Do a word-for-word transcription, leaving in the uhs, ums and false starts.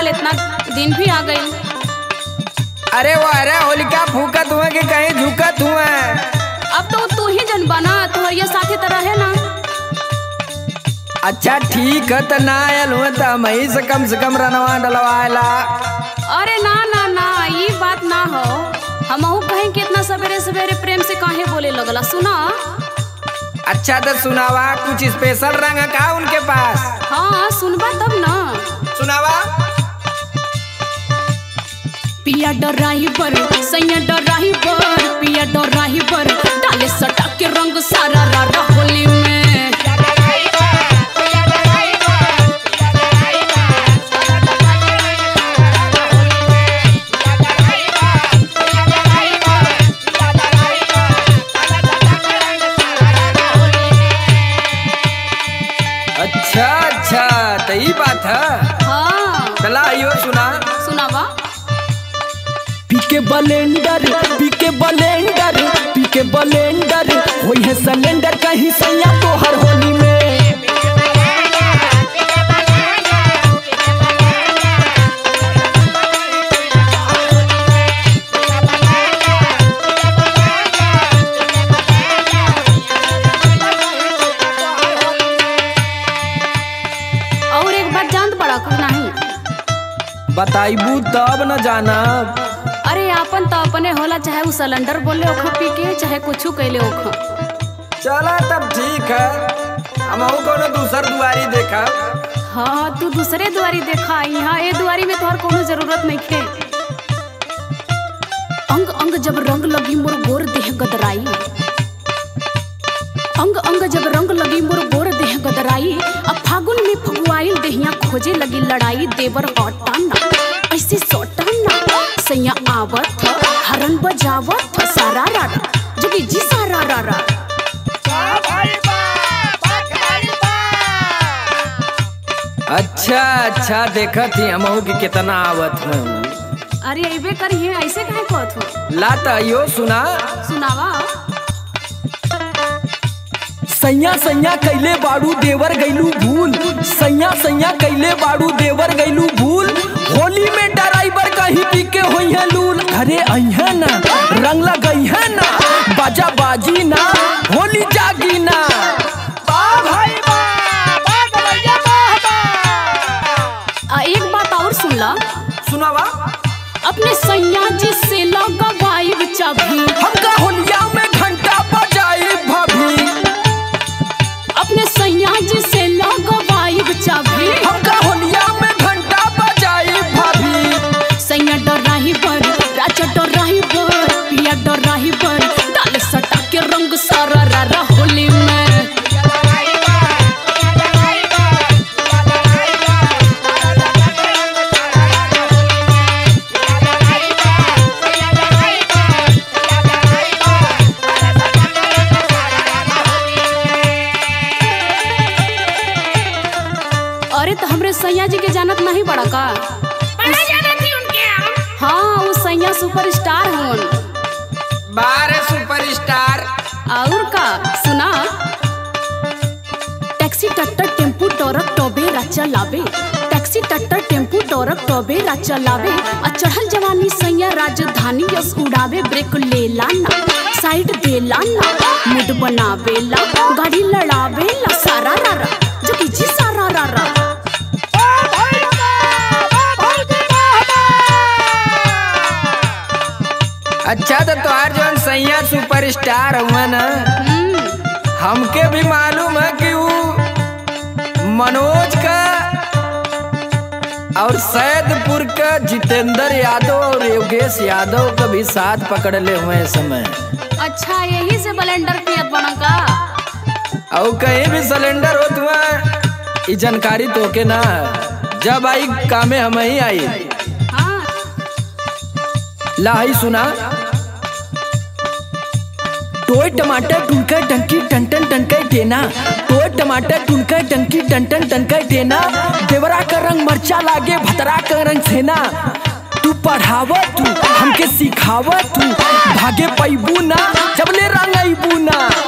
इतना दिन भी आ गई। अरे वो अरे होलिका फूकत हुए कि कहीं झुकत हुए? अब तो तू ही जन बना, तुम्हारे साथी तरह है ना। अच्छा ठीक है, तो ना आयल हुए तो हम ही से कम से कम रनवा डलवाएला। अरे ना ना ना, ये बात ना हो। हम कहें कि इतना सवेरे सवेरे प्रेम से काहे बोले लगला, सुना। अच्छा तो सुनावा, कुछ स्पेशल रंग है का उनके पास? हाँ सुनबा तब ना। सुनावा। पिया डराही पर सैया डराही पर, पिया डराही पर डाले सटा के रंग सारा रारा होली में। अच्छा अच्छा तो ये बात है। हाँ चला यो सुना। सुनावा। पीके बलेंडर पीके बलेंडर पीके बलेंडर होई है सिलेंडर कहीं सैया तो हर होली में। और एक बात जानत बड़ा को नहीं? बताइबू तब न जाना। अरे आपन तो अपने होला, चाहे वो सिलेंडर बोले ओखा पी के, चाहे कुछ कैले ओखा। चला तब ठीक है, हम कोनो दूसर दुआरी देखा। हाँ तू दूसरे दुआरी देखा, यहाँ ये दुआरी में तोहर कोनो जरूरत नहीं खे। अंग अंग जब रंग लगी मोर गोर देह गदराई, अंग अंग जब रंग लगी मोर गोर देह गदराई। अब फागुन में फगुआइल देहिया खोजे लगी लड़ाई। देवर हटाना ऐसे सटाना, सैया आवत हरन बजावत सारा रारा जोगी जी सारा रारा। अच्छा अच्छा देखा थी हम कि कितना आवत हूँ। अरे अबे करिए, ऐसे काहे कहत हो? ला तो यो सुना। सुनावा। सैया सैया कैले बाड़ू देवर गैलू भूल, सैया सैया कैले बाड़ू देवर गैलू भूल। होली में ड्राइवर कहीं पी के होई है लूल। अरे अइहा ना रंग लगई है ना, बाजा बाजी ना होली जागी ना। आ, एक बात और सुन ला। सुनावा। अपने सैया जी से लगवाई चाभी, हमका होलिया में घंटा बजाई भाभी। अपने सैया जी से लगवाई चाभी, हमका होलिया में घंटा बजाई भाभी। सैया डराही पर राजा डराही पर, पिया डराही पर डाले सटा के रंग सारा रारा होली में। अरे तो हमरे सैया जी के जानत नहीं बड़ा का? बड़ा ज्यादा थी उनके यहाँ। हाँ वो सैया सुपरस्टार हवन। बारह सुपरस्टार। और का सुना। टैक्सी टट्टर टेम्पू टोरक टोबेरा चलावे, टैक्सी टट्टर टेम्पू टोरक टोबेरा चलावे। आ चढ़ल जवानी सैया राजधानी यस उड़ावे। ब्रेक ले लाना साइड दे लाना, मूड बनावेला गाड़ी लड़ावेला सारा रारा जोगी जी सारा रारा। अच्छा तो तुम्हार जो सैया सुपरस्टार हुआ ना, हमके भी मालूम है कि वो मनोज का और सैदपुर का जितेंद्र यादव और योगेश यादव का भी साथ पकड़ ले हुए समय। अच्छा यही से ब्लेंडर पियत बना का? और कहीं भी सिलेंडर हो तुम्हें ये जानकारी तो के ना, जब आई कामे हम ही आई। हाँ ला ही सुना। टोय टमाटर टुनकर टंकी टन-टन टनकर देना, टोय टमाटर टुनकर टंकी टन-टन टनकर देना। देवरा का रंग मरचा लागे भतरा का रंग सेना। तू पढ़ावत तू हमके सिखावत तू, भागे पैबू ना जबले रंग आईबू ना।